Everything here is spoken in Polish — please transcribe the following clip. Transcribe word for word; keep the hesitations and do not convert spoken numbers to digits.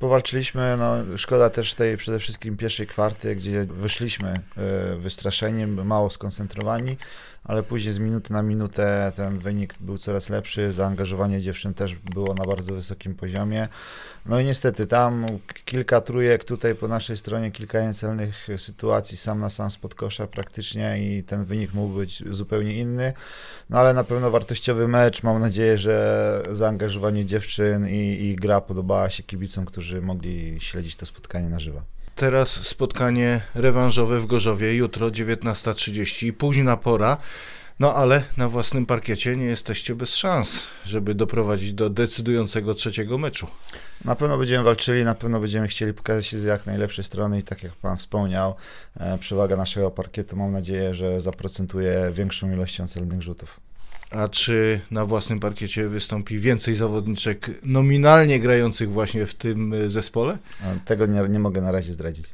powalczyliśmy, no szkoda też tej przede wszystkim pierwszej kwarty, gdzie wyszliśmy wystraszeni, mało skoncentrowani, ale później z minuty na minutę ten wynik był coraz lepszy, zaangażowanie dziewczyn też było na bardzo wysokim poziomie. No i niestety tam kilka trójek, tutaj po naszej stronie kilka niecelnych sytuacji sam na sam spod kosza praktycznie i ten wynik mógł być zupełnie inny, no ale na pewno wartościowy mecz, mam nadzieję, że zaangażowanie dziewczyn i, i gra podobała się kibicom, którzy mogli śledzić to spotkanie na żywo. Teraz spotkanie rewanżowe w Gorzowie, jutro dziewiętnasta trzydzieści, późna pora, no ale na własnym parkiecie nie jesteście bez szans, żeby doprowadzić do decydującego trzeciego meczu. Na pewno będziemy walczyli, na pewno będziemy chcieli pokazać się z jak najlepszej strony i tak jak Pan wspomniał, e, przewaga naszego parkietu, mam nadzieję, że zaprocentuje większą ilością celnych rzutów. A czy na własnym parkiecie wystąpi więcej zawodniczek nominalnie grających właśnie w tym zespole? Tego nie, nie mogę na razie zdradzić.